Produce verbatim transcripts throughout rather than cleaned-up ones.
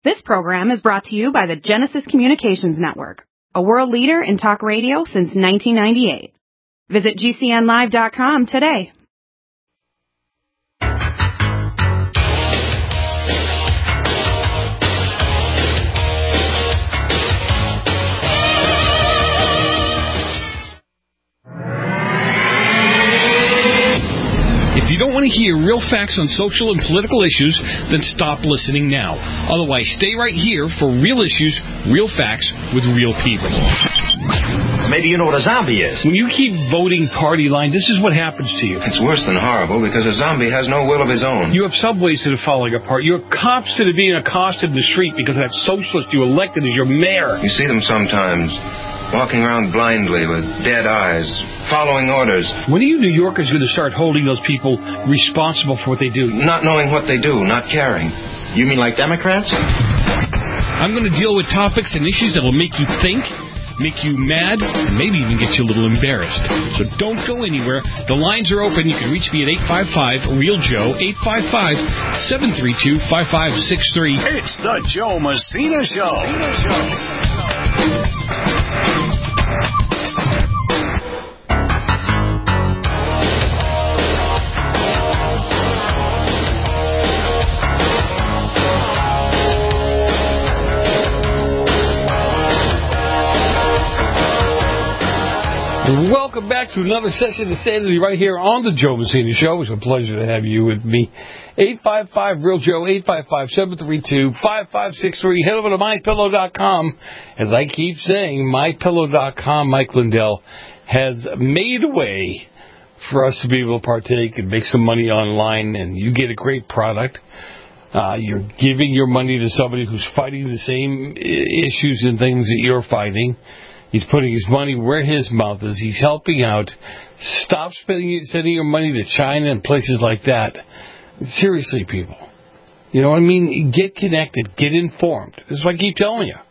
This program is brought to you by the Genesis Communications Network, a world leader in talk radio since nineteen ninety-eight. Visit G C N live dot com today. If you don't want to hear real facts on social and political issues, then stop listening now. Otherwise, stay right here for real issues, real facts, with real people. Maybe you know what a zombie is. When you keep voting party line, this is what happens to you. It's worse than horrible because a zombie has no will of his own. You have subways that are falling apart. You have cops that are being accosted in the street because that socialist you elected as your mayor. You see them sometimes, walking around blindly with dead eyes, following orders. When are you New Yorkers going to start holding those people responsible for what they do? Not knowing what they do, not caring. You mean like Democrats? I'm going to deal with topics and issues that will make you think, make you mad, and maybe even get you a little embarrassed. So don't go anywhere. The lines are open. You can reach me at eight five five, real Joe, eight five five, seven three two, five five six three. It's the Joe Messina Show. Messina Show. Welcome back to another session of Sanity right here on the Joe Messina Show. It's a pleasure to have you with me. eight five five, real Joe, eight five five, seven three two, five five six three. Head over to my pillow dot com. As I keep saying, my pillow dot com, Mike Lindell, has made a way for us to be able to partake and make some money online, and you get a great product. Uh, you're giving your money to somebody who's fighting the same issues and things that you're fighting. He's putting his money where his mouth is. He's helping out. Stop spending, sending your money to China and places like that. Seriously, people. You know what I mean? Get connected. Get informed. This is what I keep telling you.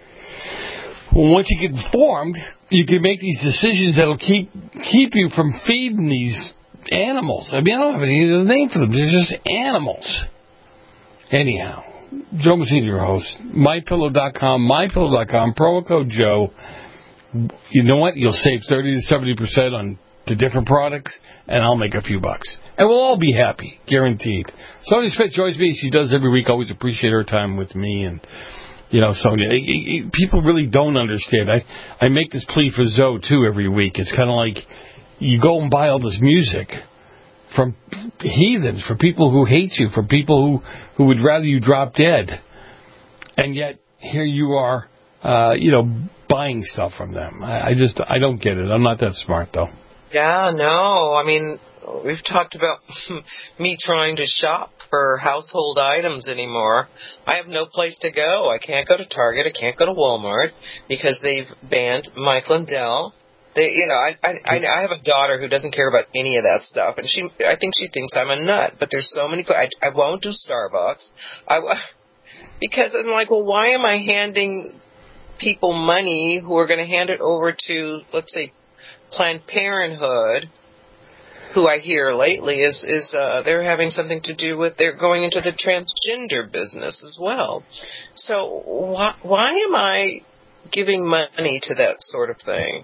Well, once you get informed, you can make these decisions that will keep keep you from feeding these animals. I mean, I don't have any other name for them. They're just animals. Anyhow, Joe Messina, your host. my pillow dot com, my pillow dot com, promo code Joe. You know what? You'll save thirty to seventy percent on the different products, and I'll make a few bucks. And we'll all be happy, guaranteed. Sonia Spitz joins me. She does every week. Always appreciate her time with me. And, you know, Sonia, people really don't understand. I, I make this plea for Zoe, too, every week. It's kind of like you go and buy all this music from heathens, for people who hate you, for people who, who would rather you drop dead. And yet, here you are, uh, you know, buying stuff from them. I, I just, I don't get it. I'm not that smart, though. Yeah, no. I mean, we've talked about me trying to shop for household items anymore. I have no place to go. I can't go to Target. I can't go to Walmart because they've banned Mike Lindell. They, you know, I, I I have a daughter who doesn't care about any of that stuff, and she I think she thinks I'm a nut. But there's so many. I, I won't do Starbucks. I because I'm like, well, why am I handing people money who are going to hand it over to, let's say, Planned Parenthood, who I hear lately is is uh, they're having something to do with they're going into the transgender business as well. So why why am I giving money to that sort of thing?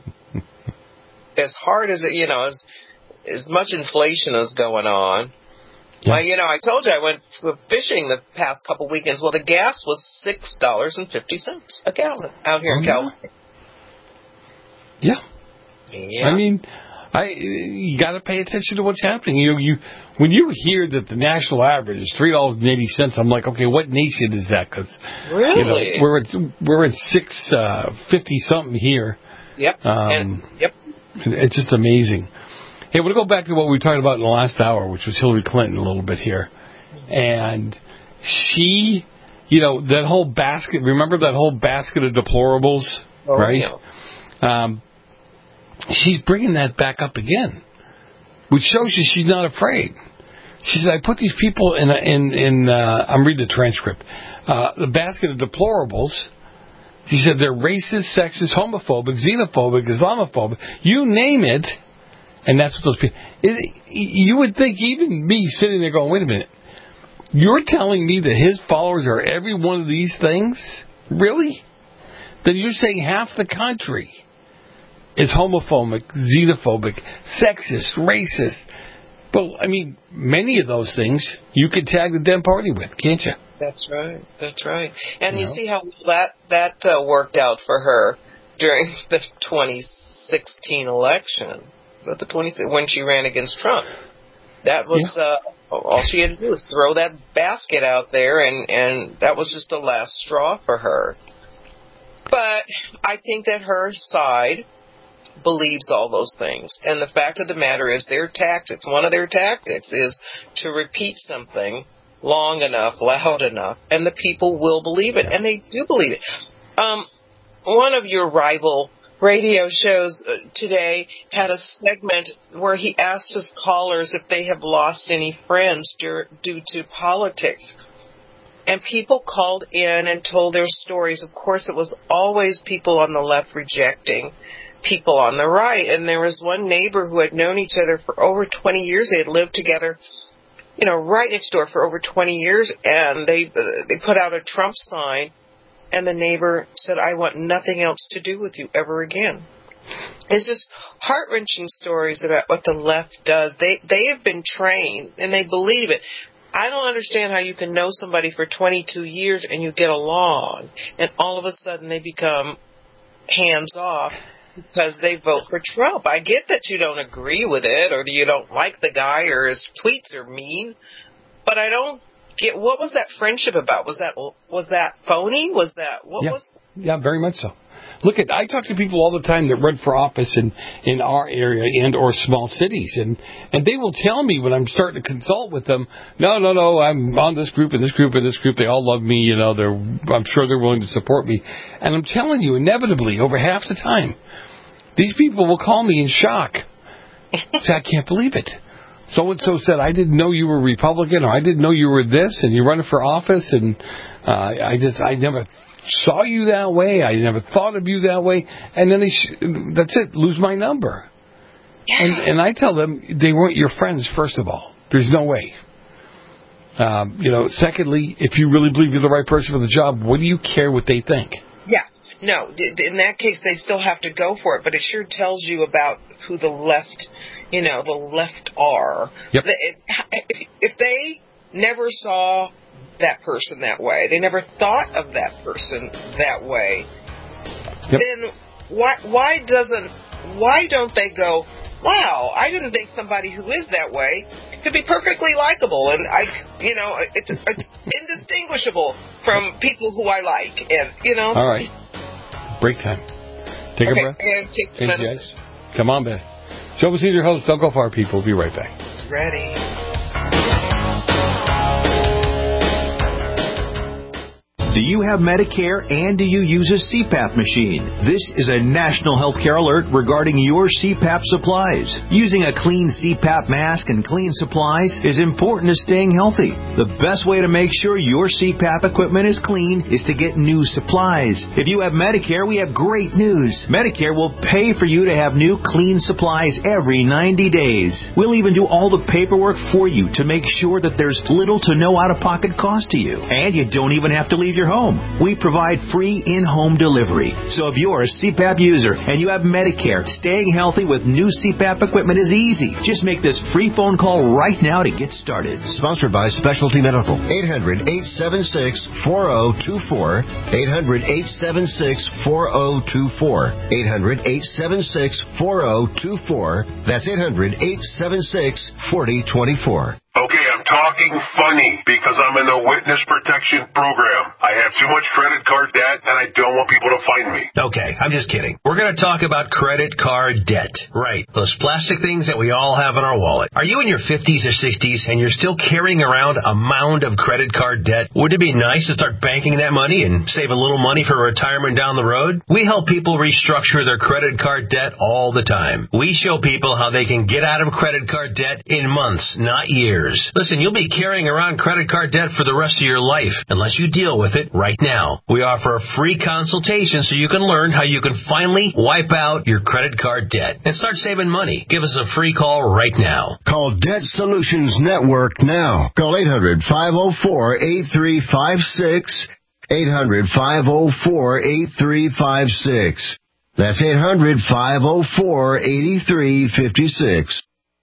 As hard as it, you know, as as much inflation is going on. Yeah. Well, you know, I told you I went fishing the past couple weekends. Well, the gas was six dollars and fifty cents a gallon out here oh, in California. Yeah. yeah. I mean, I you got to pay attention to what's happening. You know, you when you hear that the national average is three dollars and eighty cents, I'm like, okay, what nation is that? Because really, you know, we're at we're at six uh, fifty something here. Yep. Um, and, yep. It's just amazing. Hey, we'll go back to what we were talking about in the last hour, which was Hillary Clinton a little bit here. And she, you know, that whole basket, remember that whole basket of deplorables, oh, right? Yeah. Um, she's bringing that back up again, which shows you she's not afraid. She said, I put these people in, a, in, in uh, I'm reading the transcript, uh, the basket of deplorables. She said they're racist, sexist, homophobic, xenophobic, Islamophobic, you name it, and that's what those people... It, you would think, even me sitting there going, wait a minute, You're telling me that his followers are every one of these things? Really? Then you're saying half the country is homophobic, xenophobic, sexist, racist. But, I mean, many of those things you could tag the Dem Party with, can't you? That's right. That's right. And you, you know? see how that that uh, worked out for her during the twenty sixteen election, but the twenty when she ran against Trump. That was yeah. uh, all she had to do was throw that basket out there, and, and that was just the last straw for her. But I think that her side believes all those things. And the fact of the matter is their tactics, one of their tactics is to repeat something long enough, loud enough, and the people will believe it. And they do believe it. Um, one of your rival radio shows today had a segment where he asked his callers if they have lost any friends due, due to politics. And people called in and told their stories. Of course, it was always people on the left rejecting people on the right. And there was one neighbor who had known each other for over twenty years. They had lived together, you know, right next door for over twenty years. And they they put out a Trump sign. And the neighbor said, I want nothing else to do with you ever again. It's just heart-wrenching stories about what the left does. They they have been trained, and they believe it. I don't understand how you can know somebody for twenty-two years and you get along, and all of a sudden they become hands-off because they vote for Trump. I get that you don't agree with it, or that you don't like the guy, or his tweets are mean, but I don't get, what was that friendship about? Was that was that phony? Was that what yeah. was? Yeah, very much so. Look at I talk to people all the time that run for office in, in our area and or small cities, and and they will tell me when I'm starting to consult with them, no, no, no, I'm on this group and this group and this group. They all love me, you know. They're I'm sure they're willing to support me, and I'm telling you, inevitably, over half the time, these people will call me in shock. Say, I can't believe it. So-and-so said, I didn't know you were Republican, or I didn't know you were this, and you're running for office, and uh, I just, I never saw you that way, I never thought of you that way, and then they, sh- that's it, lose my number. Yeah. And, and I tell them, they weren't your friends, first of all. There's no way. Um, you know, secondly, if you really believe you're the right person for the job, what do you care what they think? Yeah. No, in that case, they still have to go for it, but it sure tells you about who the left, you know, the left are. Yep. If, if they never saw that person that way, they never thought of that person that way, yep. then why why doesn't why don't they go, wow, I didn't think somebody who is that way could be perfectly likable, and I, you know, it's it's indistinguishable from people who I like, and you know. All right. Break time. Take okay, a breath. And take some hey, medicine. guys. Come on, Ben. Joe Messina, your host. Don't go far, people. We'll be right back. Ready. Do you have Medicare and do you use a C PAP machine? This is a national healthcare alert regarding your C PAP supplies. Using a clean C PAP mask and clean supplies is important to staying healthy. The best way to make sure your C PAP equipment is clean is to get new supplies. If you have Medicare, we have great news. Medicare will pay for you to have new clean supplies every ninety days. We'll even do all the paperwork for you to make sure that there's little to no out-of-pocket cost to you. And you don't even have to leave your home. We provide free in-home delivery. So if you're a C PAP user and you have Medicare, staying healthy with new C PAP equipment is easy. Just make this free phone call right now to get started. Sponsored by Specialty Medical. eight hundred, eight seven six, four zero two four. eight hundred, eight seven six, four zero two four. eight hundred, eight seven six, four zero two four. That's eight hundred, eight seven six, four zero two four. Okay, I'm talking funny because I'm in the witness protection program. I have too much credit card debt and I don't want people to find me. Okay, I'm just kidding. We're going to talk about credit card debt. Right, those plastic things that we all have in our wallet. Are you in your fifties or sixties and you're still carrying around a mound of credit card debt? Would it be nice to start banking that money and save a little money for retirement down the road? We help people restructure their credit card debt all the time. We show people how they can get out of credit card debt in months, not years. Listen, you'll be carrying around credit card debt for the rest of your life unless you deal with it right now. We offer a free consultation so you can learn how you can finally wipe out your credit card debt and start saving money. Give us a free call right now. Call Debt Solutions Network now. Call eight hundred, five oh four, eight three five six. eight hundred, five oh four, eight three five six. That's eight hundred, five oh four, eight three five six.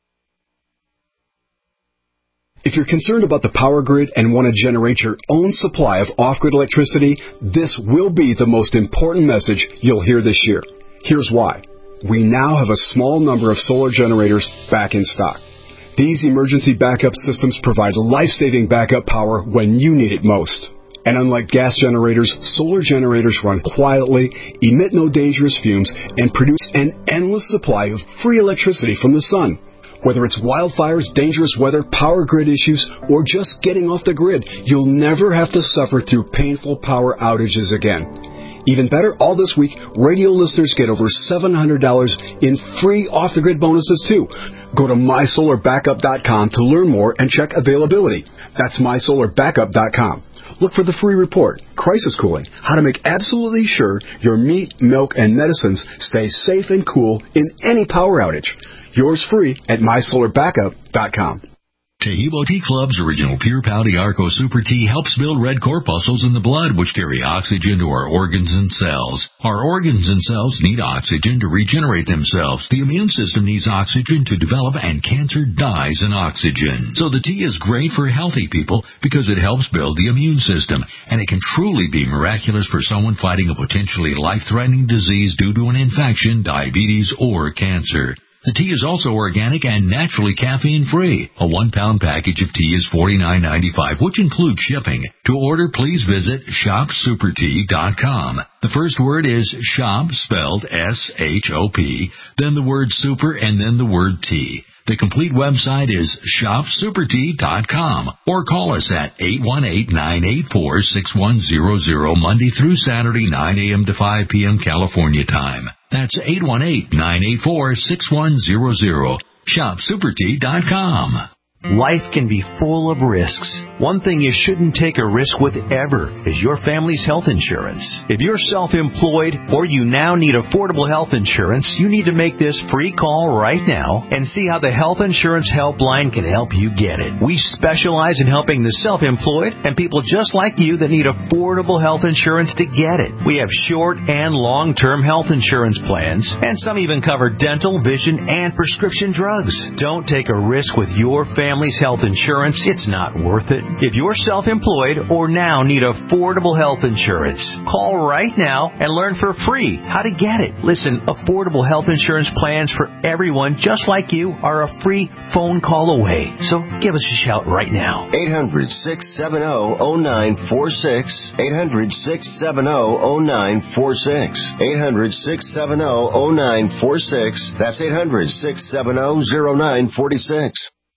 If you're concerned about the power grid and want to generate your own supply of off-grid electricity, this will be the most important message you'll hear this year. Here's why. We now have a small number of solar generators back in stock. These emergency backup systems provide life-saving backup power when you need it most. And unlike gas generators, solar generators run quietly, emit no dangerous fumes, and produce an endless supply of free electricity from the sun. Whether it's wildfires, dangerous weather, power grid issues, or just getting off the grid, you'll never have to suffer through painful power outages again. Even better, all this week, radio listeners get over seven hundred dollars in free off-the-grid bonuses, too. Go to my solar backup dot com to learn more and check availability. That's my solar backup dot com. Look for the free report, Crisis Cooling, how to make absolutely sure your meat, milk, and medicines stay safe and cool in any power outage. Yours free at my solar backup dot com. Tehebo Tea Club's original Pure Pouty Arco Super Tea helps build red corpuscles in the blood, which carry oxygen to our organs and cells. Our organs and cells need oxygen to regenerate themselves. The immune system needs oxygen to develop, and cancer dies in oxygen. So the tea is great for healthy people because it helps build the immune system, and it can truly be miraculous for someone fighting a potentially life-threatening disease due to an infection, diabetes, or cancer. The tea is also organic and naturally caffeine-free. A one-pound package of tea is forty-nine ninety-five, which includes shipping. To order, please visit shop super tea dot com. The first word is shop, spelled S H O P, then the word super, and then the word tea. The complete website is shop super tea dot com, or call us at eight one eight, nine eight four, six one zero zero Monday through Saturday, nine a.m. to five p.m. California time. That's eight one eight, nine eight four, six one zero zero. shop super tea dot com. Life can be full of risks. One thing you shouldn't take a risk with ever is your family's health insurance. If you're self-employed or you now need affordable health insurance, you need to make this free call right now and see how the Health Insurance Helpline can help you get it. We specialize in helping the self-employed and people just like you that need affordable health insurance to get it. We have short and long-term health insurance plans, and some even cover dental, vision, and prescription drugs. Don't take a risk with your family. Family's health insurance, it's not worth it. If you're self-employed or now need affordable health insurance, call right now and learn for free how to get it. Listen, affordable health insurance plans for everyone just like you are a free phone call away. So give us a shout right now. eight hundred, six seven zero, zero nine four six. eight hundred, six seven zero, zero nine four six. eight hundred, six seven zero, zero nine four six. That's eight hundred, six seven zero, zero nine four six.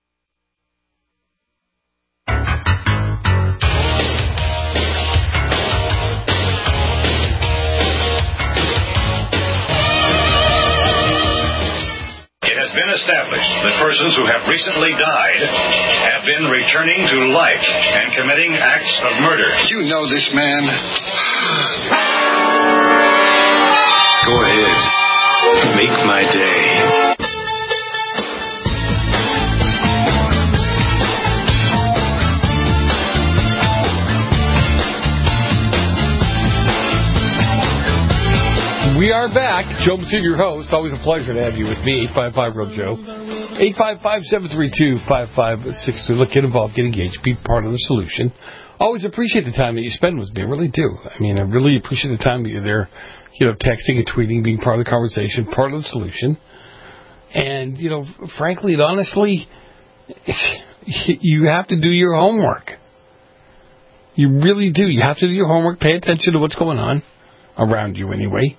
Been established that persons who have recently died have been returning to life and committing acts of murder. You know this man. Go ahead. Make my day. We are back. Joe Messina, your host. Always a pleasure to have you with me. eight five five, real Joe. eight five five, seven three two, five five six two. Look, get involved, get engaged, be part of the solution. Always appreciate the time that you spend with me. I really do. I mean, I really appreciate the time that you're there, you know, texting and tweeting, being part of the conversation, part of the solution. And, you know, frankly and honestly, you have to do your homework. You really do. You have to do your homework. Pay attention to what's going on around you anyway,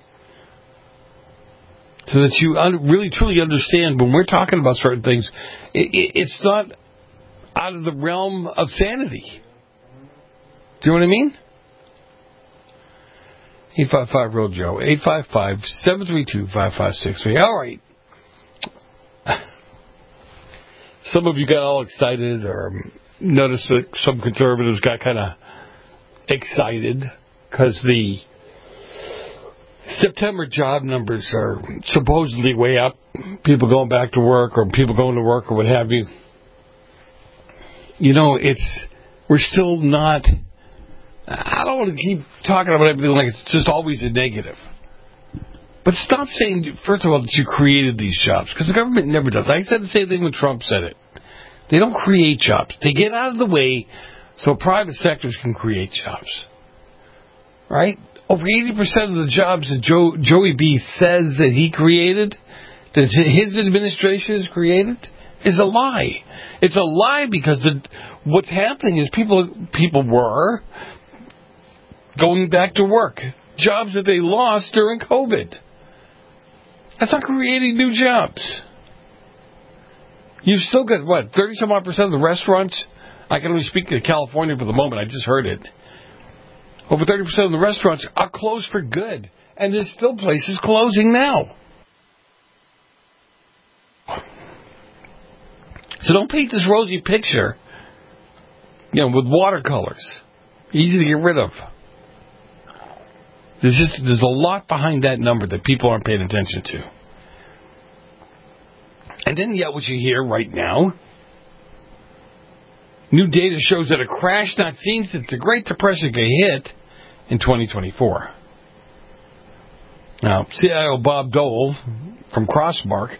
so that you un- really, truly understand when we're talking about certain things, it, it, it's not out of the realm of sanity. Do you know what I mean? eight five five, real Joe. eight five five, seven three two, five five six three. All right. Some of you got all excited or noticed that some conservatives got kind of excited because the September job numbers are supposedly way up. People going back to work or people going to work or what have you. You know, it's, we're still not, I don't want to keep talking about everything like it's just always a negative. But stop saying, first of all, that you created these jobs, because the government never does. I said the same thing when Trump said it. They don't create jobs. They get out of the way so private sectors can create jobs. Right? Over eighty percent of the jobs that Joe, Joey B. says that he created, that his administration has created, is a lie. It's a lie because the, what's happening is people people were going back to work. Jobs that they lost during COVID. That's not creating new jobs. You've still got, what, thirty-some odd percent of the restaurants? I can only speak to California for the moment. I just heard it. Over thirty percent of the restaurants are closed for good. And there's still places closing now. So don't paint this rosy picture, you know, with watercolors. Easy to get rid of. There's just there's a lot behind that number that people aren't paying attention to. And then yet what you hear right now, new data shows that a crash not seen since the Great Depression got hit in twenty twenty-four. Now, C I O Bob Dole from Crossmark,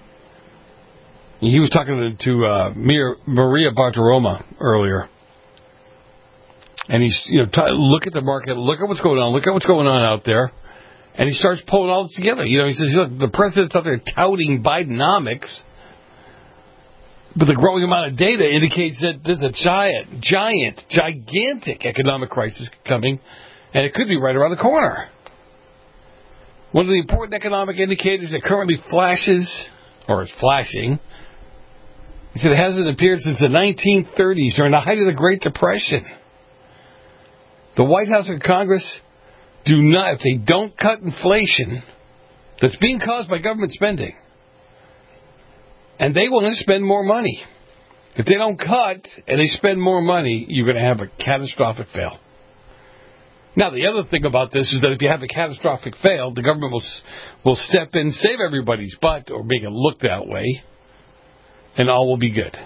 he was talking to uh, Maria Bartiromo earlier. And he's, you know, t- look at the market, look at what's going on, look at what's going on out there. And he starts pulling all this together. You know, he says, look, the president's out there touting Bidenomics, but the growing amount of data indicates that there's a giant, giant, gigantic economic crisis coming, and it could be right around the corner. One of the important economic indicators that currently flashes, or is flashing, he said it hasn't appeared since the nineteen thirties during the height of the Great Depression. The White House and Congress do not, if they don't cut inflation that's being caused by government spending, and they want to spend more money. If they don't cut and they spend more money, you're going to have a catastrophic fail. Now, the other thing about this is that if you have a catastrophic fail, the government will will step in, save everybody's butt, or make it look that way, and all will be good.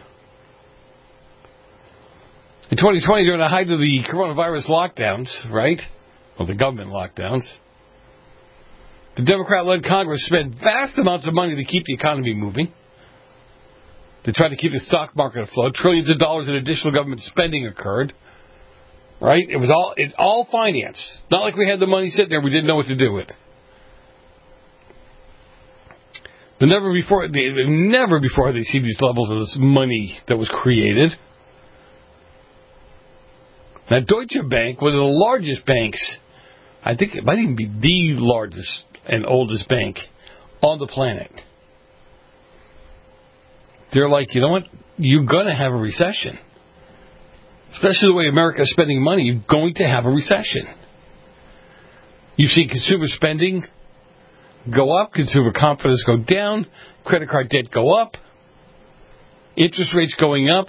In twenty twenty, during the height of the coronavirus lockdowns, right, or the government lockdowns, the Democrat-led Congress spent vast amounts of money to keep the economy moving. They tried to keep the stock market afloat. Trillions of dollars in additional government spending occurred. Right? It was all it's all finance. Not like we had the money sitting there, we didn't know what to do with. But never before, never before had they seen these levels of this money that was created. Now, Deutsche Bank, one of the largest banks, I think it might even be the largest and oldest bank on the planet. They're like, you know what? You're going to have a recession. Especially the way America is spending money, you're going to have a recession. You've seen consumer spending go up, consumer confidence go down, credit card debt go up, interest rates going up.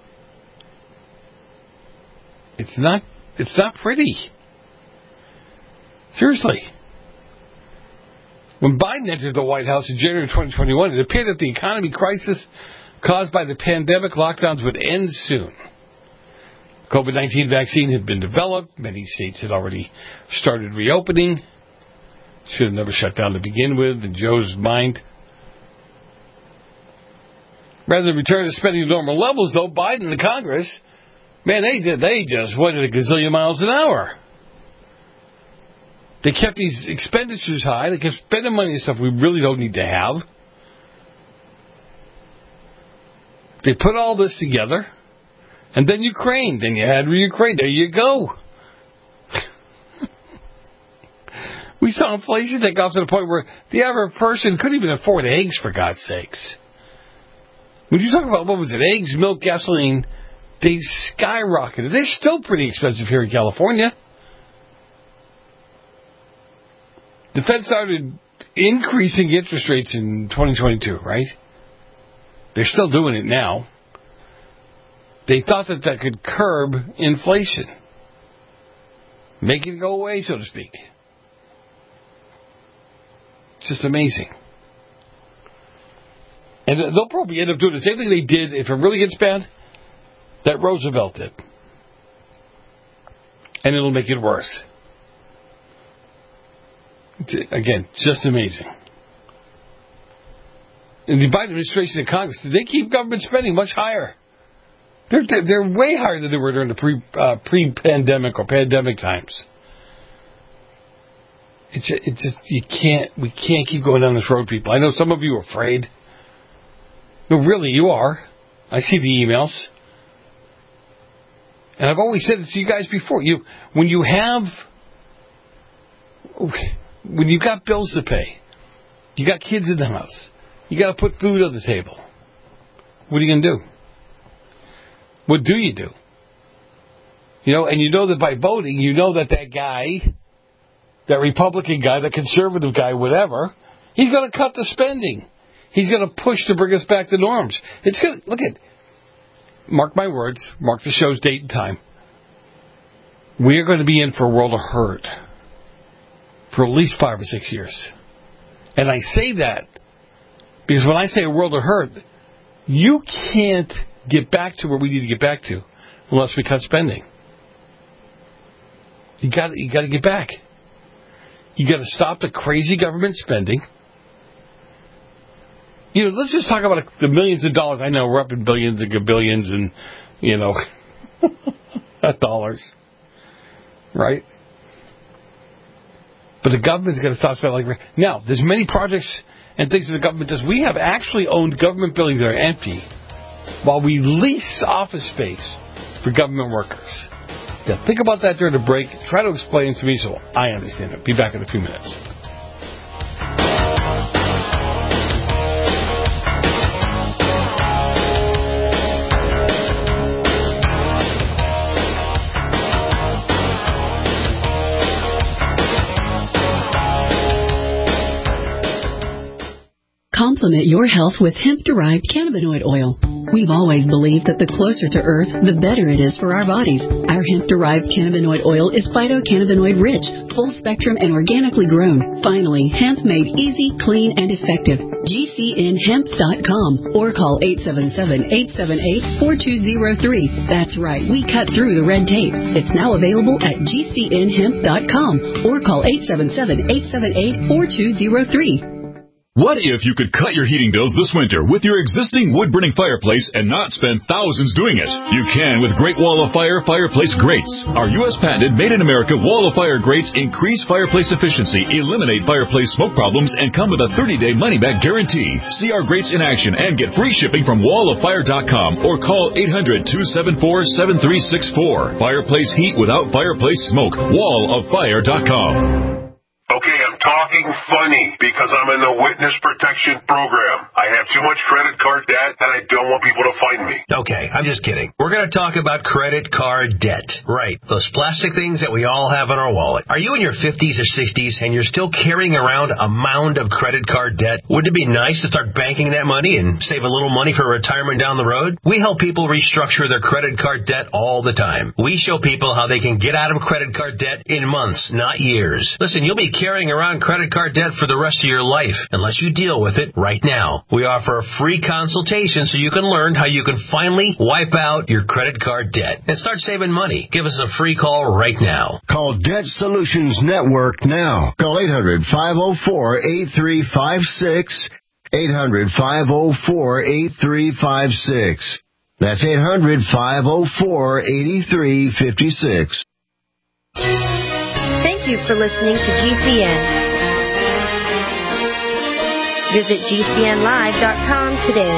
It's not, it's not pretty. Seriously. When Biden entered the White House in January twenty twenty-one, it appeared that the economy crisis caused by the pandemic lockdowns would end soon. COVID nineteen vaccine had been developed. Many states had already started reopening. Should have never shut down to begin with, in Joe's mind. Rather than return to spending to normal levels, though, Biden and the Congress, man, they did, they just went at a gazillion miles an hour. They kept these expenditures high. They kept spending money on stuff we really don't need to have. They put all this together. And then Ukraine. Then you had Ukraine. There you go. We saw inflation take off to the point where the average person couldn't even afford eggs, for God's sakes. When you talk about, what was it, eggs, milk, gasoline, they skyrocketed. They're still pretty expensive here in California. The Fed started increasing interest rates in twenty twenty-two, right? They're still doing it now. They thought that that could curb inflation. Make it go away, so to speak. It's just amazing. And they'll probably end up doing the same thing they did, if it really gets bad, that Roosevelt did. And it'll make it worse. Again, just amazing. And the Biden administration and Congress, they keep government spending much higher. They're, they're, they're way higher than they were during the pre, uh, pre-pandemic or pandemic times. It just, it just, you can't, we can't keep going down this road, people. I know some of you are afraid. No, really, you are. I see the emails. And I've always said it to you guys before. You, when you have, when you got bills to pay, you got kids in the house, you got to put food on the table. What are you going to do? What do you do? You know, and you know that by voting, you know that that guy, that Republican guy, that conservative guy, whatever, he's going to cut the spending. He's going to push to bring us back to norms. It's going to, look at, mark my words, mark the show's date and time. We are going to be in for a world of hurt for at least five or six years. And I say that because when I say a world of hurt, you can't get back to where we need to get back to unless we cut spending. You got you got to get back. You got to stop the crazy government spending. You know, let's just talk about the millions of dollars. I know we're up in billions and billions and, you know, dollars. Right? But the government's got to stop spending like now, there's many projects and things that the government does. We have actually owned government buildings that are empty while we lease office space for government workers. Yeah, think about that during the break. Try to explain it to me so I understand it. Be back in a few minutes. Complement your health with hemp-derived cannabinoid oil. We've always believed that the closer to Earth, the better it is for our bodies. Our hemp-derived cannabinoid oil is phytocannabinoid rich, full spectrum, and organically grown. Finally, hemp made easy, clean, and effective. G C N hemp dot com or call eight seven seven, eight seven eight, four two zero three. That's right, we cut through the red tape. It's now available at G C N hemp dot com or call eight seven seven, eight seven eight, four two zero three. What if you could cut your heating bills this winter with your existing wood-burning fireplace and not spend thousands doing it? You can with Great Wall of Fire fireplace grates. Our U S patented Made in America Wall of Fire grates increase fireplace efficiency, eliminate fireplace smoke problems, and come with a thirty-day money-back guarantee. See our grates in action and get free shipping from wall of fire dot com or call eight hundred, two seven four, seven three six four. Fireplace heat without fireplace smoke. wall of fire dot com. Okay, I'm talking funny because I'm in the witness protection program. I have too much credit card debt and I don't want people to find me. Okay, I'm just kidding. We're going to talk about credit card debt. Right, those plastic things that we all have in our wallet. Are you in your fifties or sixties and you're still carrying around a mound of credit card debt? Wouldn't it be nice to start banking that money and save a little money for retirement down the road? We help people restructure their credit card debt all the time. We show people how they can get out of credit card debt in months, not years. Listen, you'll be carrying around credit card debt for the rest of your life unless you deal with it right now. We offer a free consultation so you can learn how you can finally wipe out your credit card debt and start saving money. Give us a free call right now. Call Debt Solutions Network now. Call eight hundred, five oh four, eight three five six. eight hundred, five oh four, eight three five six. That's eight hundred, five oh four, eight three five six. Thank you for listening to G C N. Visit G C N live dot com today.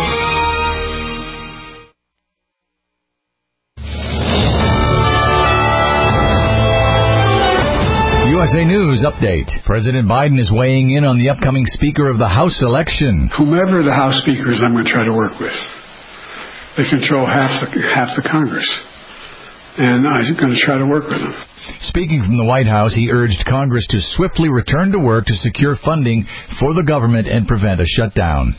U S A News Update. President Biden is weighing in on the upcoming Speaker of the House election. Whomever the House Speaker is, I'm going to try to work with. They control half the, half the Congress. And I'm going to try to work with them. Speaking from the White House, he urged Congress to swiftly return to work to secure funding for the government and prevent a shutdown.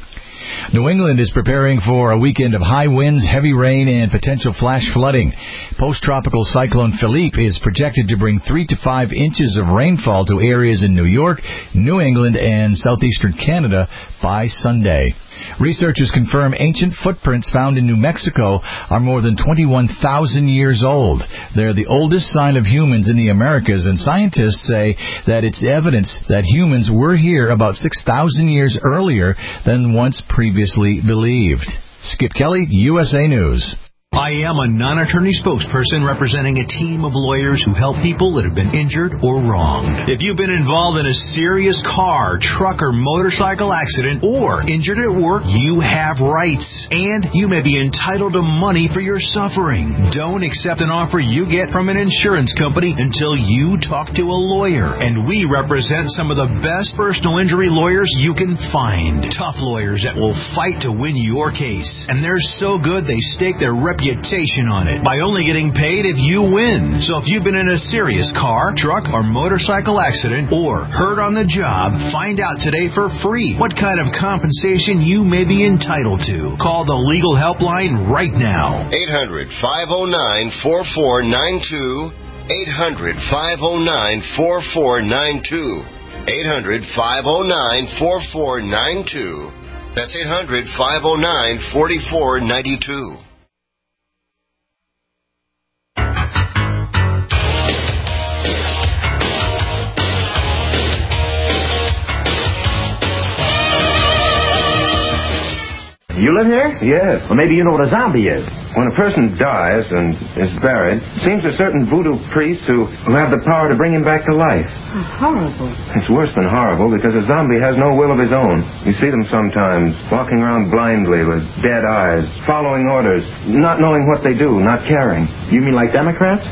New England is preparing for a weekend of high winds, heavy rain, and potential flash flooding. Post-tropical cyclone Philippe is projected to bring three to five inches of rainfall to areas in New York, New England, and southeastern Canada by Sunday. Researchers confirm ancient footprints found in New Mexico are more than twenty-one thousand years old. They're the oldest sign of humans in the Americas, and scientists say that it's evidence that humans were here about six thousand years earlier than once previously believed. Skip Kelly, U S A News. I am a non-attorney spokesperson representing a team of lawyers who help people that have been injured or wronged. If you've been involved in a serious car, truck, or motorcycle accident or injured at work, you have rights, and you may be entitled to money for your suffering. Don't accept an offer you get from an insurance company until you talk to a lawyer, and we represent some of the best personal injury lawyers you can find. Tough lawyers that will fight to win your case, and they're so good they stake their reputation reputation on it by only getting paid if you win. So if you've been in a serious car, truck, or motorcycle accident or hurt on the job, find out today for free what kind of compensation you may be entitled to. Call the legal helpline right now. eight hundred, five oh nine, four four nine two. eight hundred, five oh nine, four four nine two. eight hundred, five oh nine, four four nine two. That's eight hundred, five oh nine, four four nine two. You live here? Yes. Well, maybe you know what a zombie is. When a person dies and is buried, it seems a certain voodoo priests who, who have the power to bring him back to life. Oh, horrible. It's worse than horrible because a zombie has no will of his own. You see them sometimes walking around blindly with dead eyes, following orders, not knowing what they do, not caring. You mean like Democrats?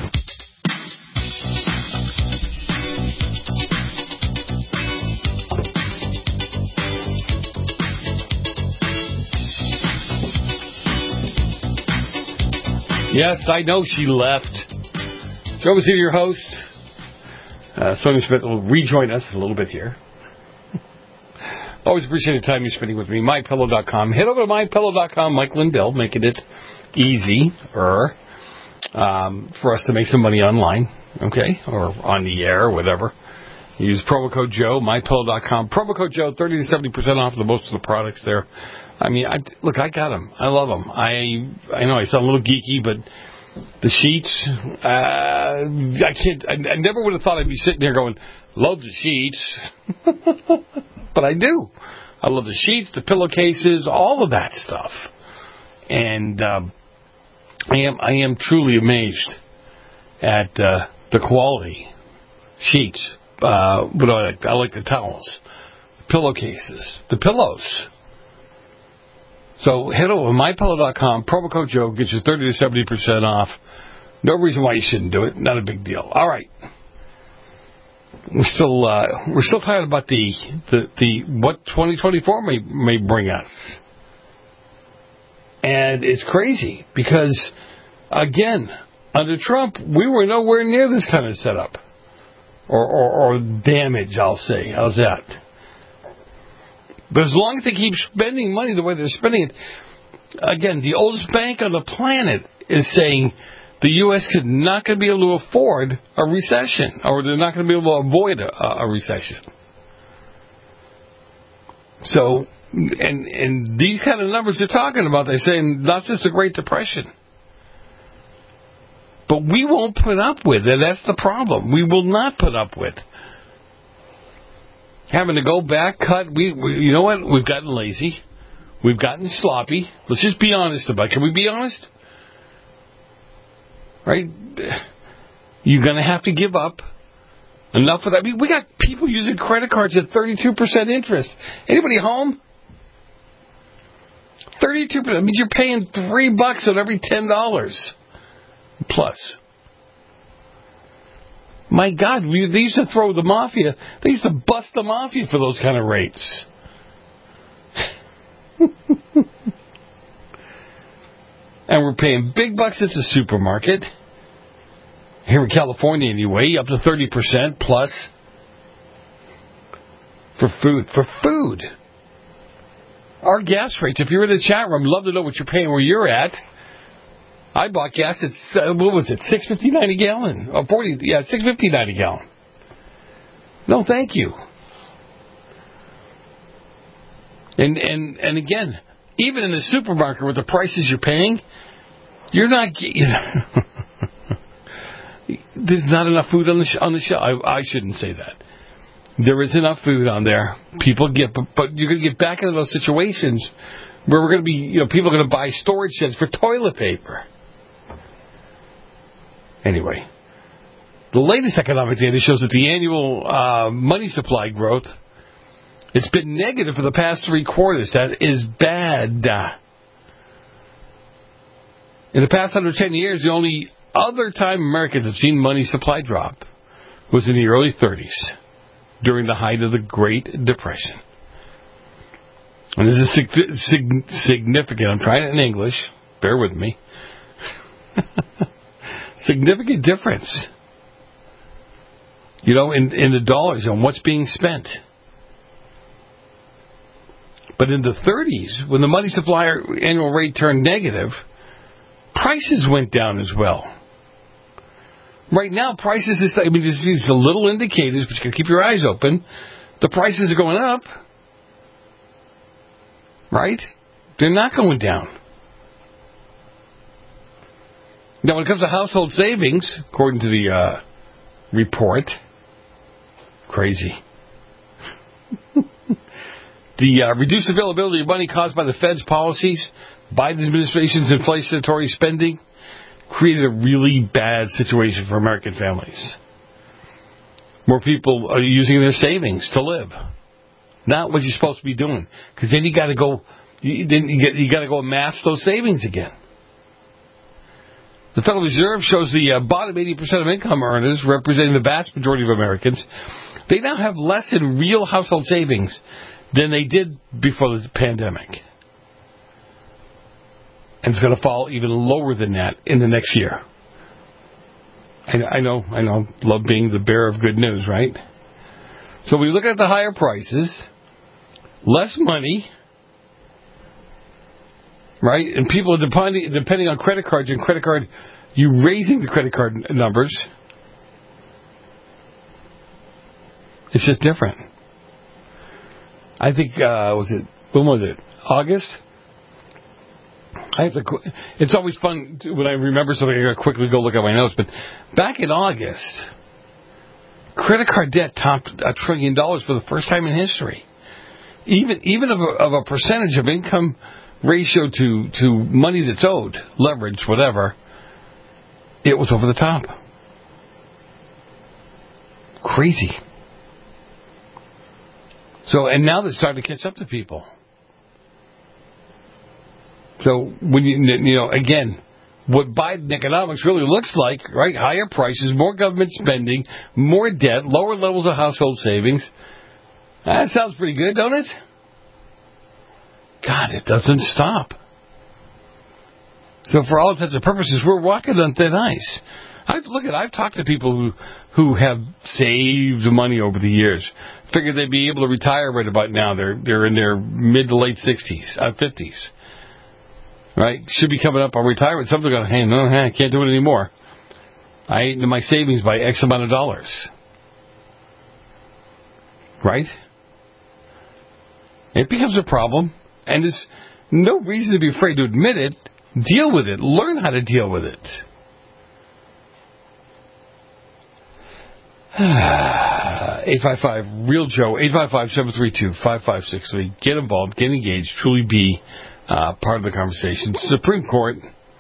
Yes, I know she left. Joe was here, your host. Uh, Sonia Smith will rejoin us a little bit here. Always appreciate the time you're spending with me. my pillow dot com. Head over to my pillow dot com, Mike Lindell, making it easier um, for us to make some money online, okay, or on the air or whatever. Use promo code Joe, my pillow dot com. Promo code Joe, thirty to seventy percent off the most of the products there. I mean, I, look, I got them. I love them. I I know I sound a little geeky, but the sheets, uh, I can't, I, I never would have thought I'd be sitting here going, love the sheets. But I do. I love the sheets, the pillowcases, all of that stuff. And um, I am I am truly amazed at uh, the quality. Sheets. Uh, but I like, I like the towels, the pillowcases, the pillows. So head over to my pillow dot com, promo code Joe, gets you thirty to seventy percent off. No reason why you shouldn't do it. Not a big deal. All right. We're still uh, we're still talking about the, the the what twenty twenty-four may may bring us. And it's crazy because, again, under Trump, we were nowhere near this kind of setup. Or, or, or damage, I'll say. How's that? But as long as they keep spending money the way they're spending it, again, the oldest bank on the planet is saying the U S is not going to be able to afford a recession, or they're not going to be able to avoid a, a recession. So, and and these kind of numbers they're talking about, they're saying not just the Great Depression. But we won't put up with it. That's the problem. We will not put up with having to go back, cut. We, we, you know what? We've gotten lazy. We've gotten sloppy. Let's just be honest about it. Can we be honest? Right? You're going to have to give up enough of that. I mean, we got people using credit cards at thirty-two percent interest. Anybody home? thirty-two percent. That means you're paying three bucks on every ten dollars. Plus. My God, we, they used to throw the mafia. They used to bust the mafia for those kind of rates. And we're paying big bucks at the supermarket. Here in California anyway, up to thirty percent plus for food. For food. Our gas rates, if you're in the chat room, love to know what you're paying where you're at. I bought gas at, uh, what was it, six fifty-nine a gallon? Or forty, yeah, six fifty-nine a gallon. No, thank you. And, and, and again, even in the supermarket with the prices you're paying, you're not... There's not enough food on the sh- on the shelf. I, I shouldn't say that. There is enough food on there. People get, but, but you're going to get back into those situations where we're going to be, you know, people are going to buy storage sheds for toilet paper. Anyway, the latest economic data shows that the annual uh, money supply growth, it's been negative for the past three quarters. That is bad. In the past one hundred ten years, the only other time Americans have seen money supply drop was in the early thirties, during the height of the Great Depression. And this is sig- sig- significant. I'm trying it in English. Bear with me. Significant difference. You know, in, in the dollars on what's being spent. But in the thirties, when the money supply annual rate turned negative, prices went down as well. Right now, prices, is, I mean, these, these are little indicators, but you can keep your eyes open. The prices are going up. Right? They're not going down. Now, when it comes to household savings, according to the uh, report, crazy. the uh, reduced availability of money caused by the Fed's policies, Biden administration's inflationary spending, created a really bad situation for American families. More people are using their savings to live. Not what you're supposed to be doing. Because then you got to go, you, then you, get, you got to go amass those savings again. The Federal Reserve shows the uh, bottom eighty percent of income earners, representing the vast majority of Americans, they now have less in real household savings than they did before the pandemic. And it's going to fall even lower than that in the next year. I, I know, I know, love being the bearer of good news, right? So we look at the higher prices, less money, right? And people are depending, depending on credit cards and credit card, you raising the credit card numbers. It's just different. I think, uh, was it, when was it? August? I have to. It's always fun when I remember something. I gotta quickly go look at my notes. But back in August, credit card debt topped a trillion dollars for the first time in history. Even even of a, of a percentage of income ratio to to money that's owed, leverage, whatever, it was over the top. Crazy. So and now they're starting to catch up to people. So, when you, you know, again, what Biden economics really looks like, right? Higher prices, more government spending, more debt, lower levels of household savings. That sounds pretty good, don't it? God, it doesn't stop. So, for all intents and purposes, we're walking on thin ice. I've, look at, I've talked to people who, who have saved money over the years. Figured they'd be able to retire right about now. They're, they're in their mid to late sixties, uh, fifties. Right? Should be coming up on retirement. Some are going, hey, no, I can't do it anymore. I ate into my savings by X amount of dollars. Right? It becomes a problem. And there's no reason to be afraid to admit it. Deal with it. Learn how to deal with it. eight five five real Joe, eight five five, seven three two, five five six three. Get involved, get engaged, truly be uh, part of the conversation. Supreme Court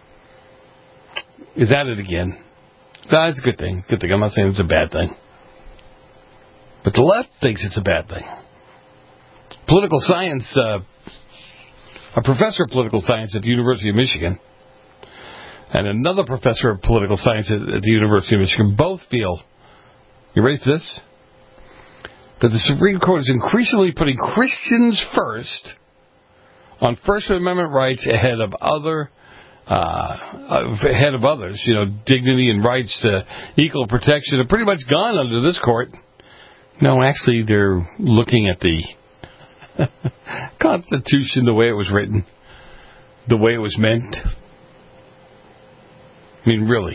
is at it again. That's a good thing. Good thing. I'm not saying it's a bad thing. But the left thinks it's a bad thing. Political science, uh, a professor of political science at the University of Michigan and another professor of political science at, at the University of Michigan both feel, you ready for this? That the Supreme Court is increasingly putting Christians first on First Amendment rights ahead of other, uh, ahead of others. You know, dignity and rights to equal protection are pretty much gone under this court. No, actually, they're looking at the Constitution, the way it was written, the way it was meant. I mean, really.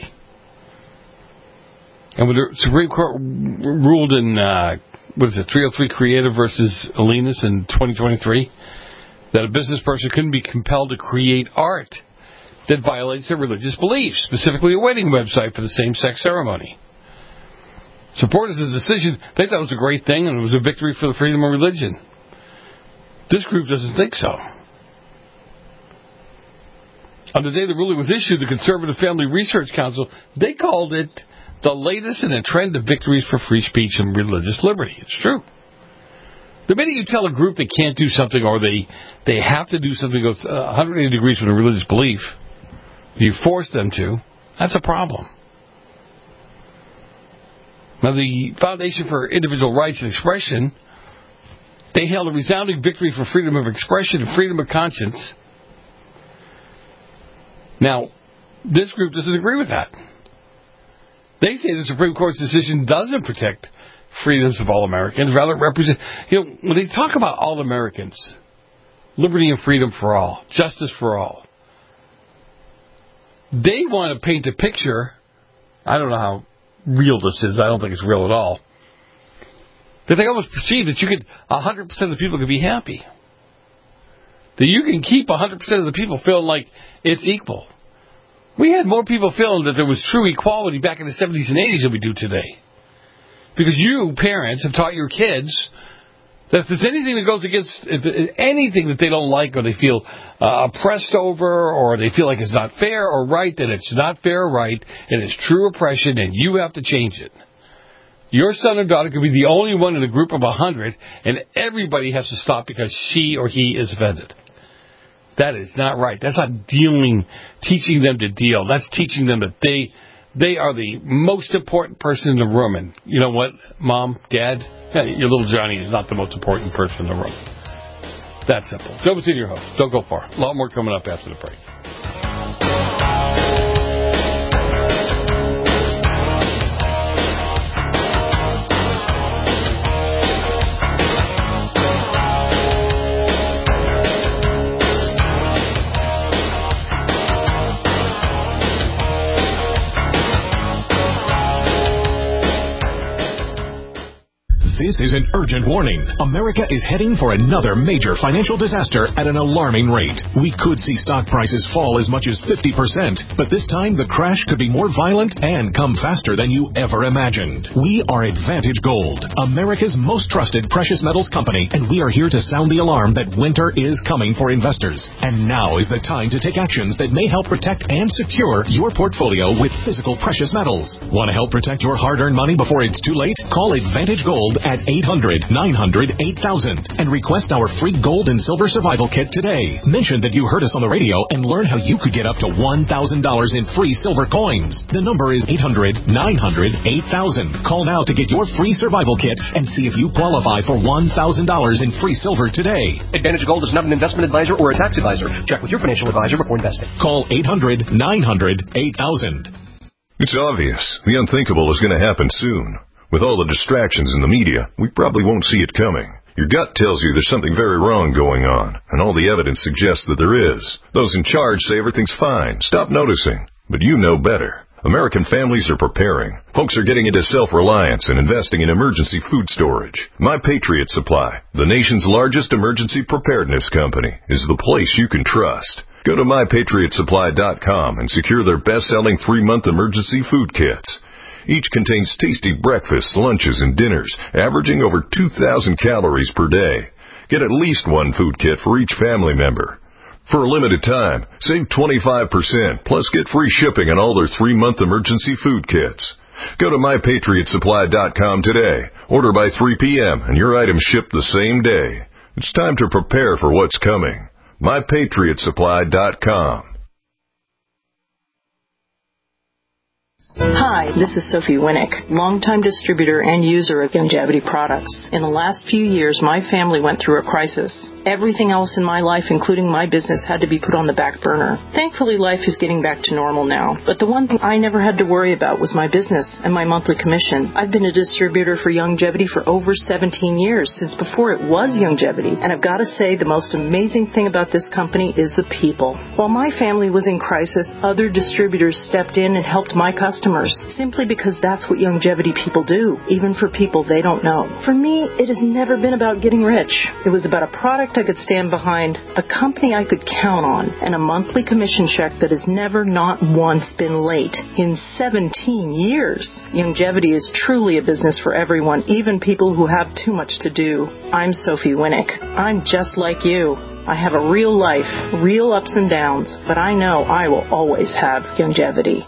And when the Supreme Court ruled in, uh, what is it, three oh three Creative versus Alinas in twenty twenty-three, that a business person couldn't be compelled to create art that violates their religious beliefs, specifically a wedding website for the same-sex ceremony. Supporters of the decision, they thought it was a great thing and it was a victory for the freedom of religion. This group doesn't think so. On the day the ruling was issued, the Conservative Family Research Council, they called it the latest in a trend of victories for free speech and religious liberty. It's true. The minute you tell a group they can't do something or they, they have to do something that goes uh, one hundred eighty degrees from a religious belief, you force them to, that's a problem. Now, the Foundation for Individual Rights and Expression, they hailed a resounding victory for freedom of expression and freedom of conscience. Now, this group doesn't agree with that. They say the Supreme Court's decision doesn't protect freedoms of all Americans, rather it represents, you know, when they talk about all Americans, liberty and freedom for all, justice for all, they want to paint a picture, I don't know how real this is, I don't think it's real at all, that they almost perceive that you could, one hundred percent of the people could be happy. That you can keep one hundred percent of the people feeling like it's equal. We had more people feeling that there was true equality back in the seventies and eighties than we do today. Because you, parents, have taught your kids that if there's anything that goes against, if anything that they don't like or they feel uh, oppressed over or they feel like it's not fair or right, then it's not fair or right and it's true oppression and you have to change it. Your son or daughter could be the only one in a group of a hundred and everybody has to stop because she or he is offended. That is not right. That's not dealing, teaching them to deal. That's teaching them that they they are the most important person in the room. And you know what, Mom, Dad? Your little Johnny is not the most important person in the room. That simple. Joe Messina, your host. Don't go far. A lot more coming up after the break. This is an urgent warning. America is heading for another major financial disaster at an alarming rate. We could see stock prices fall as much as fifty percent, but this time the crash could be more violent and come faster than you ever imagined. We are Advantage Gold, America's most trusted precious metals company, and we are here to sound the alarm that winter is coming for investors. And now is the time to take actions that may help protect and secure your portfolio with physical precious metals. Want to help protect your hard-earned money before it's too late? Call Advantage Gold at eight hundred, nine hundred, eight thousand and request our free gold and silver survival kit today. Mention that you heard us on the radio and learn how you could get up to one thousand dollars in free silver coins. The number is eight hundred, nine hundred, eight thousand. Call now to get your free survival kit and see if you qualify for one thousand dollars in free silver today. Advantage Gold is not an investment advisor or a tax advisor. Check with your financial advisor before investing. Call eight hundred, nine hundred, eight thousand. It's obvious. The unthinkable is going to happen soon. With all the distractions in the media, we probably won't see it coming. Your gut tells you there's something very wrong going on, and all the evidence suggests that there is. Those in charge say everything's fine. Stop noticing. But you know better. American families are preparing. Folks are getting into self-reliance and investing in emergency food storage. My Patriot Supply, the nation's largest emergency preparedness company, is the place you can trust. Go to my patriot supply dot com and secure their best-selling three-month emergency food kits. Each contains tasty breakfasts, lunches, and dinners, averaging over two thousand calories per day. Get at least one food kit for each family member. For a limited time, save twenty-five percent, plus get free shipping on all their three-month emergency food kits. Go to my patriot supply dot com today. Order by three p.m. and your items ship the same day. It's time to prepare for what's coming. my patriot supply dot com. Hi, this is Sophie Winnick, longtime distributor and user of longevity products. In the last few years, my family went through a crisis. everything else in my life, including my business, had to be put on the back burner. Thankfully, life is getting back to normal now. But the one thing I never had to worry about was my business and my monthly commission. I've been a distributor for Youngevity for over seventeen years, since before it was Youngevity. And I've got to say, the most amazing thing about this company is the people. While my family was in crisis, other distributors stepped in and helped my customers, simply because that's what Youngevity people do, even for people they don't know. For me, it has never been about getting rich. It was about a product I could stand behind, a company I could count on, and a monthly commission check that has never not once been late in seventeen years. Youngevity is truly a business for everyone, even people who have too much to do. I'm Sophie Winnick. I'm just like you. I have a real life, real ups and downs, but I know I will always have Youngevity.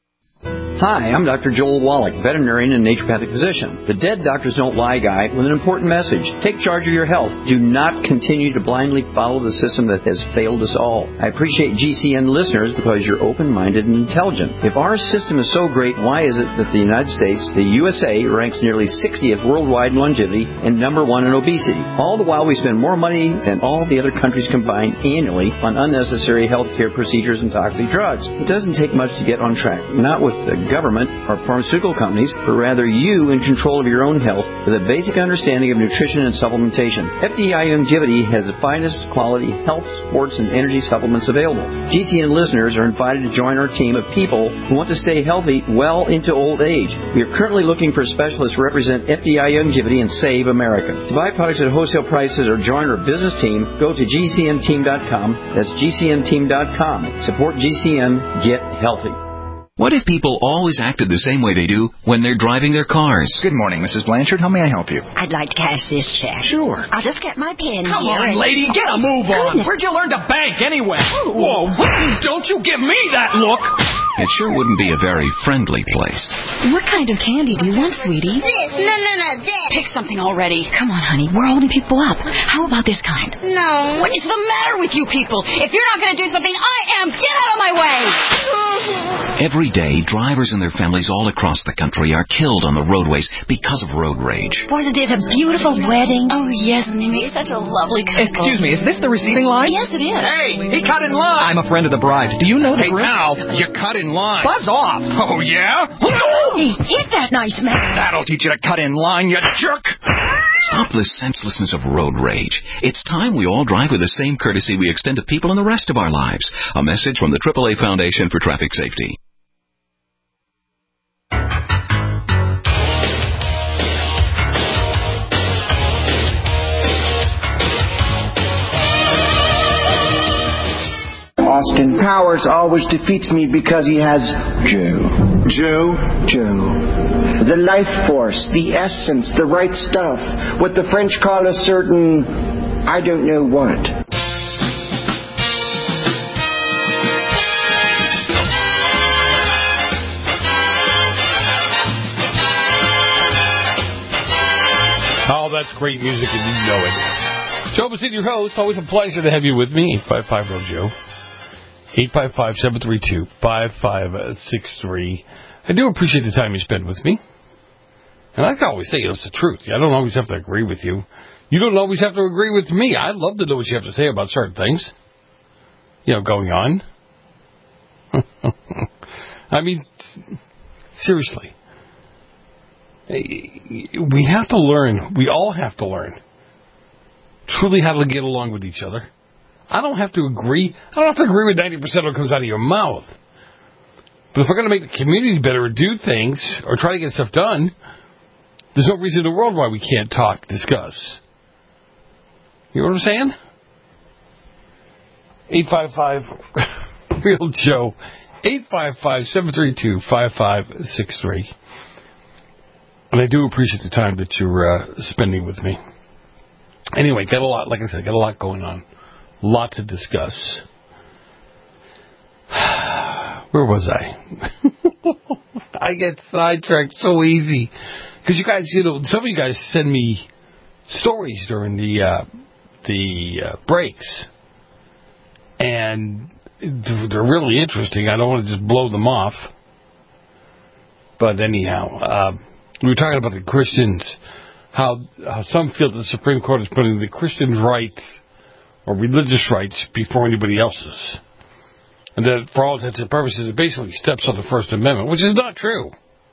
Hi, I'm Doctor Joel Wallach, veterinarian and naturopathic physician. The Dead Doctors Don't Lie guy with an important message. Take charge of your health. Do not continue to blindly follow the system that has failed us all. I appreciate G C N listeners because you're open-minded and intelligent. If our system is so great, why is it that the United States, the U S A, ranks nearly sixtieth worldwide in longevity and number one in obesity? All the while we spend more money than all the other countries combined annually on unnecessary health care procedures and toxic drugs. It doesn't take much to get on track. Not with the government or pharmaceutical companies, but rather you in control of your own health with a basic understanding of nutrition and supplementation. F D I Youngevity has the finest quality health, sports, and energy supplements available. G C N listeners are invited to join our team of people who want to stay healthy well into old age. We are currently looking for specialists to represent F D I Youngevity and Save America. To buy products at wholesale prices or join our business team, go to G C N team dot com. That's G C N team dot com. Support G C N. Get healthy. What if people always acted the same way they do when they're driving their cars? Good morning, Missus Blanchard. How may I help you? I'd like to cash this check. Sure. I'll just get my pen Come here. on, lady, get a move on. Goodness. Where'd you learn to bank anyway? Whoa, don't you give me that look. It sure wouldn't be a very friendly place. What kind of candy do you want, sweetie? This. No, no, no, this. Pick something already. Come on, honey. We're holding people up. How about this kind? No. What is the matter with you people? If you're not going to do something, I am. Get out of my way. Every day, drivers and their families all across the country are killed on the roadways because of road rage. Wasn't it a beautiful wedding? Oh, yes, and they made such a lovely couple. Excuse me, is this the receiving line? Yes, it is. Hey, he cut in line. I'm a friend of the bride. Do you know the Hey, group? Now, you cut in line. Buzz off. Oh, yeah? Hey, hit that nice man. That'll teach you to cut in line, you jerk. Stop the senselessness of road rage. It's time we all drive with the same courtesy we extend to people in the rest of our lives. A message from the triple A Foundation for Traffic Safety. Austin Powers always defeats me because he has Joe. Joe? Joe. The life force, the essence, the right stuff. What the French call a certain, I don't know what. Oh, that's great music and you know it. Joe Messina, your host. Always a pleasure to have you with me. eight five five, R O Joe. eight five five, seven three two, five five six three. I do appreciate the time you spend with me. And I can always say it's the truth. I don't always have to agree with you. You don't always have to agree with me. I'd love to know what you have to say about certain things, you know, going on. I mean, seriously. We have to learn. We all have to learn truly how to get along with each other. I don't have to agree. I don't have to agree with ninety percent of what comes out of your mouth. But if we're going to make the community better or do things or try to get stuff done, there's no reason in the world why we can't talk, discuss. You know what I'm saying? eight five five, Real Joe. eight five five, seven three two, five five six three. And I do appreciate the time that you're uh, spending with me. Anyway, got a lot, like I said, got a lot going on. A lot to discuss. Where was I? I get sidetracked so easy. Because you guys, you know, some of you guys send me stories during the uh, the uh, breaks. And they're really interesting. I don't want to just blow them off. But anyhow, uh, we were talking about the Christians, how, how some feel the Supreme Court is putting the Christians' rights or religious rights before anybody else's. And that, for all intents and purposes, it basically steps on the First Amendment, which is not true.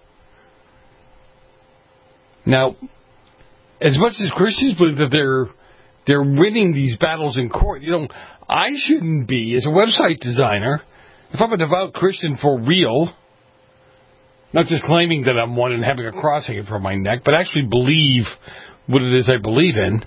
Now, as much as Christians believe that they're they're winning these battles in court, you know, I shouldn't be, as a website designer, if I'm a devout Christian for real, not just claiming that I'm one and having a cross hanging from my neck, but actually believe what it is I believe in,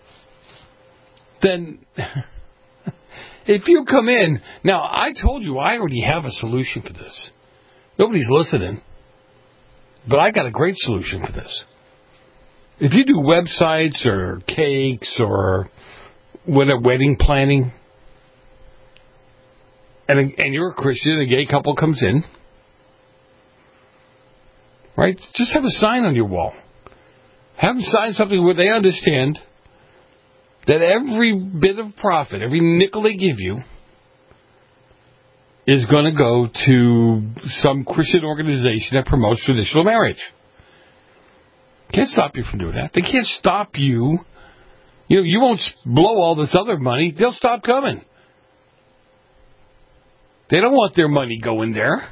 then if you come in... Now, I told you I already have a solution for this. Nobody's listening, but I got a great solution for this. If you do websites or cakes or what a wedding planning, and, a, and you're a Christian, a gay couple comes in, right? Just have a sign on your wall. Have them sign something where they understand that every bit of profit, every nickel they give you, is going to go to some Christian organization that promotes traditional marriage. Can't stop you from doing that. They can't stop you. You know, you won't blow all this other money. They'll stop coming. They don't want their money going there.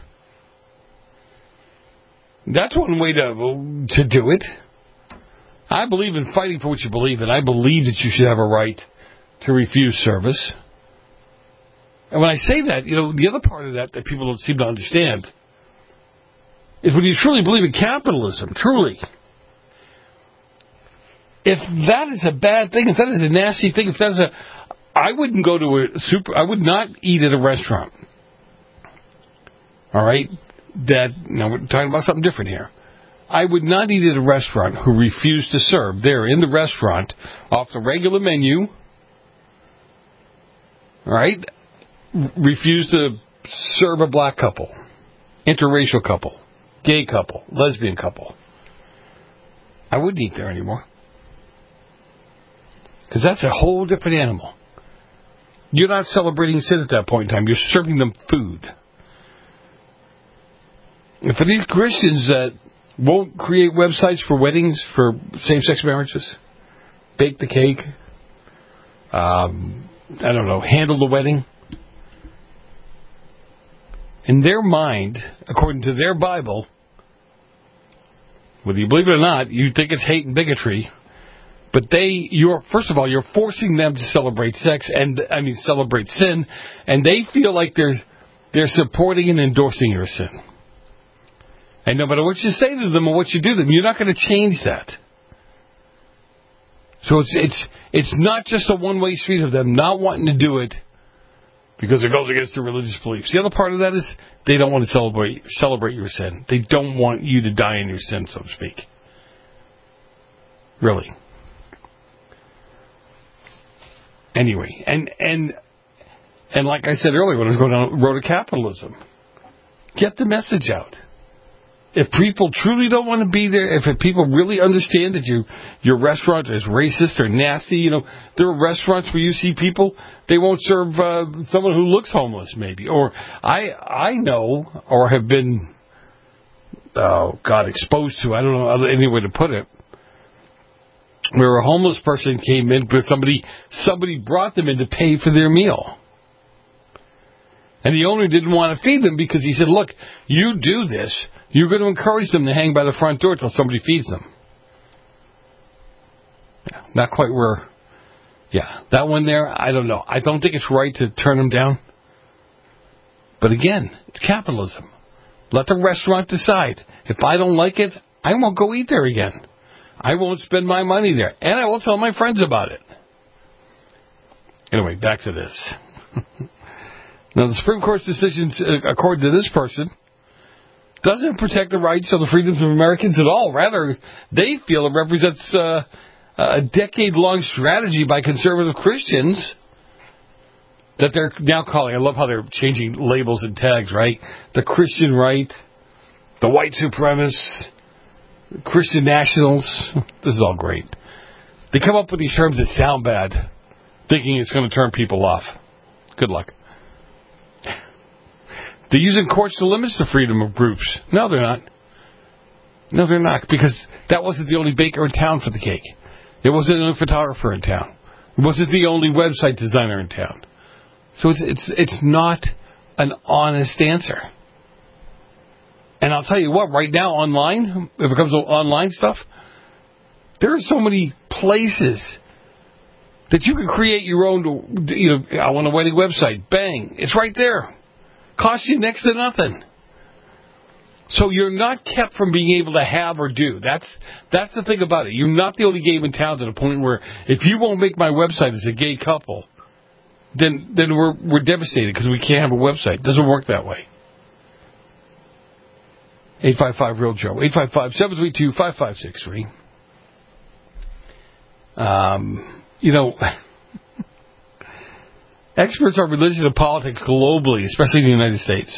That's one way to to do it. I believe in fighting for what you believe in. I believe that you should have a right to refuse service. And when I say that, you know, the other part of that that people don't seem to understand is when you truly believe in capitalism, truly. If that is a bad thing, if that is a nasty thing, if that is a... I wouldn't go to a super... I would not eat at a restaurant. All right? That... Now, we're talking about something different here. I would not eat at a restaurant who refused to serve there in the restaurant off the regular menu. All right? Refused to serve a black couple, interracial couple, gay couple, lesbian couple. I wouldn't eat there anymore. Because that's a whole different animal. You're not celebrating sin at that point in time. You're serving them food. And for these Christians that won't create websites for weddings, for same-sex marriages, bake the cake, um, I don't know, handle the wedding, in their mind, according to their Bible, whether you believe it or not, you think it's hate and bigotry. But they, you're first of all, you're forcing them to celebrate sex and I mean celebrate sin, and they feel like they're they're supporting and endorsing your sin. And no matter what you say to them or what you do to them, you're not going to change that. So it's it's it's not just a one-way street of them not wanting to do it because it goes against their religious beliefs. The other part of that is they don't want to celebrate celebrate your sin. They don't want you to die in your sin, so to speak. Really. Anyway, and and and like I said earlier when I was going down the road to capitalism, get the message out. If people truly don't want to be there, if people really understand that you, your restaurant is racist or nasty, you know, there are restaurants where you see people, they won't serve uh, someone who looks homeless, maybe. Or I I know, or have been, oh God, exposed to, I don't know any way to put it, where a homeless person came in because somebody somebody brought them in to pay for their meal. And the owner didn't want to feed them because he said, look, you do this, you're going to encourage them to hang by the front door until somebody feeds them. Yeah, not quite where, yeah, that one there, I don't know. I don't think it's right to turn them down. But again, it's capitalism. Let the restaurant decide. If I don't like it, I won't go eat there again. I won't spend my money there. And I will tell my friends about it. Anyway, back to this. Now, the Supreme Court's decision, according to this person, doesn't protect the rights or the freedoms of Americans at all. Rather, they feel it represents uh, a decade-long strategy by conservative Christians that they're now calling, I love how they're changing labels and tags, right? The Christian right, the white supremacists, Christian nationals. This is all great. They come up with these terms that sound bad, thinking it's going to turn people off. Good luck. They're using courts to limit the freedom of groups. No, they're not. No, they're not, because that wasn't the only baker in town for the cake. There wasn't the only photographer in town. Was it the only website designer in town? So it's it's it's not an honest answer. And I'll tell you what, right now online, if it comes to online stuff, there are so many places that you can create your own, you know, I want a wedding website. Bang. It's right there. Costs you next to nothing. So you're not kept from being able to have or do. That's that's the thing about it. You're not the only game in town to the point where if you won't make my website as a gay couple, then then we're we're devastated because we can't have a website. It doesn't work that way. eight five five real Joe. eight five five, seven three two, five five six three. Um, you know, experts on religion and politics globally, especially in the United States,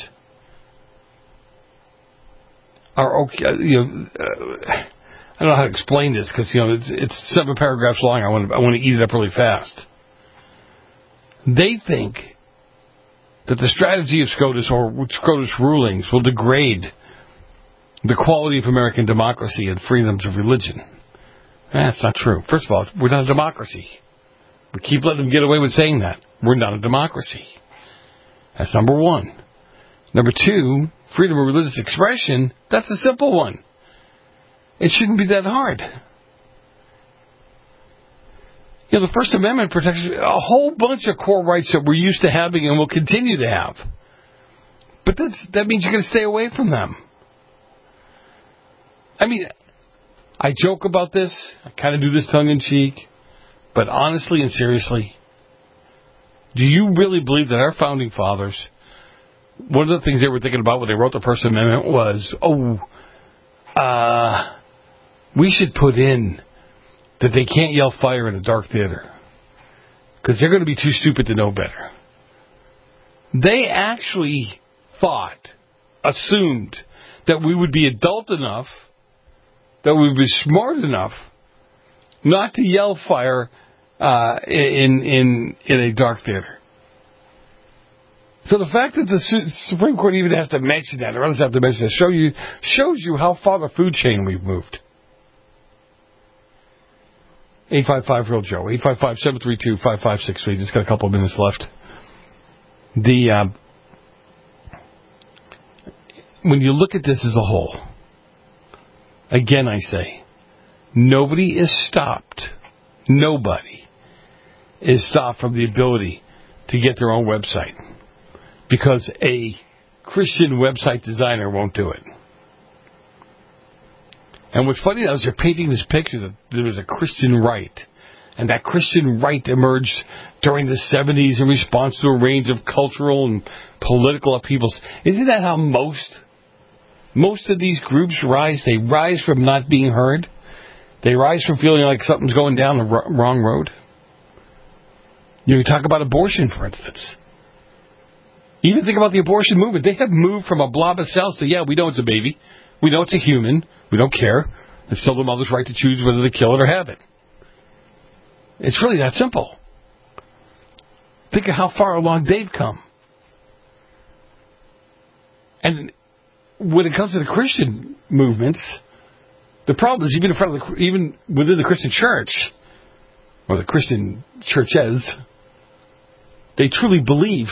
are okay. You know, uh, I don't know how to explain this because you know it's it's seven paragraphs long. I want to I want to eat it up really fast. They think that the strategy of SCOTUS or SCOTUS rulings will degrade the quality of American democracy and freedoms of religion. That's not true. First of all, we're not a democracy. We keep letting them get away with saying that. We're not a democracy. That's number one. Number two, freedom of religious expression, that's a simple one. It shouldn't be that hard. You know, the First Amendment protects a whole bunch of core rights that we're used to having and will continue to have. But that's, that means you're going to stay away from them. I mean, I joke about this. I kind of do this tongue-in-cheek. But honestly and seriously, do you really believe that our founding fathers, one of the things they were thinking about when they wrote the First Amendment was, oh, uh, we should put in that they can't yell fire in a dark theater because they're going to be too stupid to know better. They actually thought, assumed, that we would be adult enough, that we would be smart enough not to yell fire uh, in in in a dark theater. So the fact that the Supreme Court even has to mention that, or others have to mention that, show you shows you how far the food chain we've moved. eight five five real Joe. eight five five, seven three two, five five six three. Just got a couple of minutes left. The uh, when you look at this as a whole, again I say, nobody is stopped. Nobody is stopped from the ability to get their own website because a Christian website designer won't do it. And what's funny now is you're painting this picture that there was a Christian right, and that Christian right emerged during the seventies in response to a range of cultural and political upheavals. Isn't that how most most of these groups rise? They rise from not being heard. They rise from feeling like something's going down the wrong road. You talk about abortion, for instance. Even think about the abortion movement. They have moved from a blob of cells to, yeah, we know it's a baby. We know it's a human. We don't care. It's still the mother's right to choose whether to kill it or have it. It's really that simple. Think of how far along they've come. And when it comes to the Christian movements, the problem is even in front of the, even within the Christian church, or the Christian churches, they truly believe,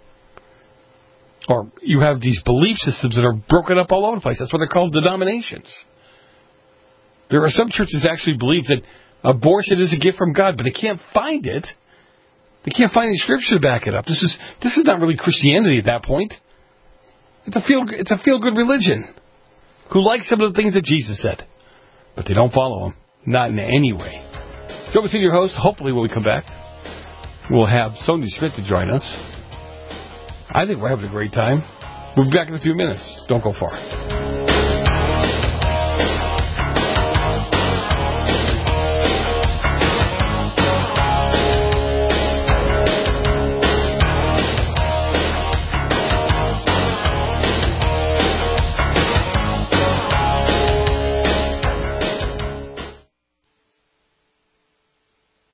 or you have these belief systems that are broken up all over the place. That's what they're called, denominations. There are some churches that actually believe that abortion is a gift from God, but they can't find it. They can't find any scripture to back it up. This is this is not really Christianity at that point. It's a feel it's a feel good religion who likes some of the things that Jesus said, but they don't follow him, not in any way. Joe Messina, your host. Hopefully, when we come back, we'll have Sonia Schmidt to join us. I think we're having a great time. We'll be back in a few minutes. Don't go far.